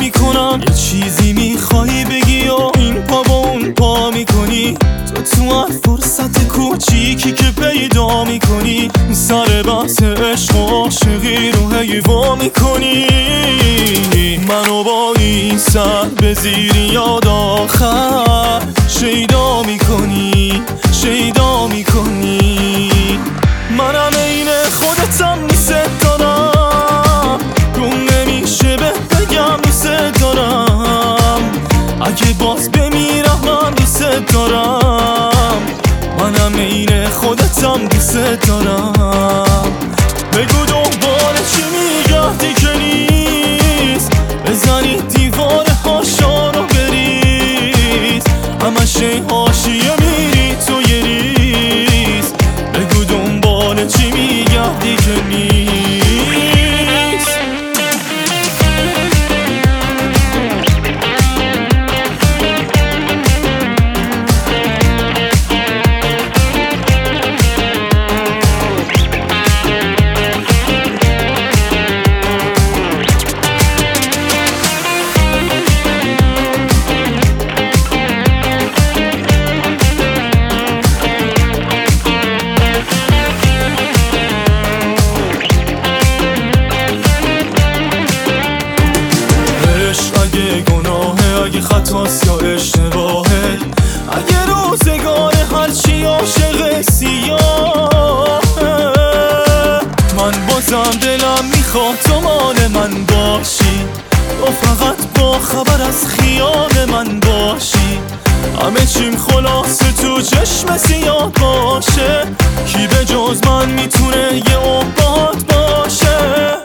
میکنم. یه چیزی میخوای بگی و این پا با اون پا میکنی. تو هر فرصت کوچیکی که پیدا میکنی سر بحث عشق و عاشقی رو هی وا میکنی. منو با این سر به زیر یاد آخر شیدا میکنی، شیدا میکنی. منم عین خودتم دوست دارم، گم نمیشه بگم دوست دارم. اگه باز بمیرم من دوست دارم. منم عین خودتم دوست دارم. بگو دنبال چی میگردی که نیست، بزنی دیوار هاشا رو بریز. همش حاشیه میری تو یه ریز. بگو دنبال چی میگردی که نیست. اگه گناهه، اگه خطاست یا اشتباهه، اگه روزگار هرچی عاشق سیاهه، من بازم دلم میخواد تو مال من باشی. تو فقط با خبر از خیال من باشی. همه چیم خلاصه تو چشم سیاه باشه. کی به جز من میتونه یه عباد باشه.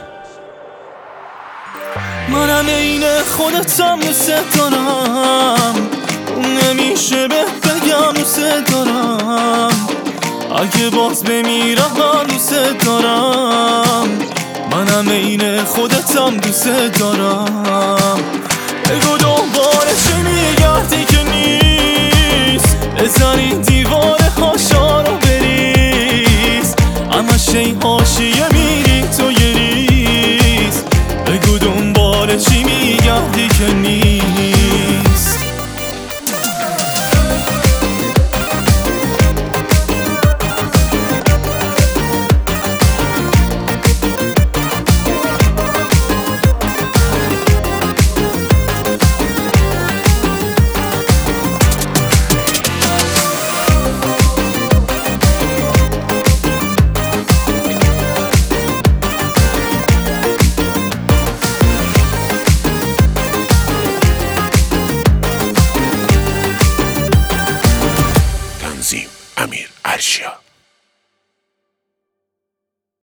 منم عین خودتم دوست دارم، نمیشه بگم دوست دارم. اگه باز بمیرم من دوست دارم. منم عین خودتم دوست دارم. بگو دنبال چی میگردی که نیست، بزنی دیوار هاشا رو بریز. همش حاشیه میری تو یه ریز. بگو دنبال چی میگردی که نیست. امیر ارشیا.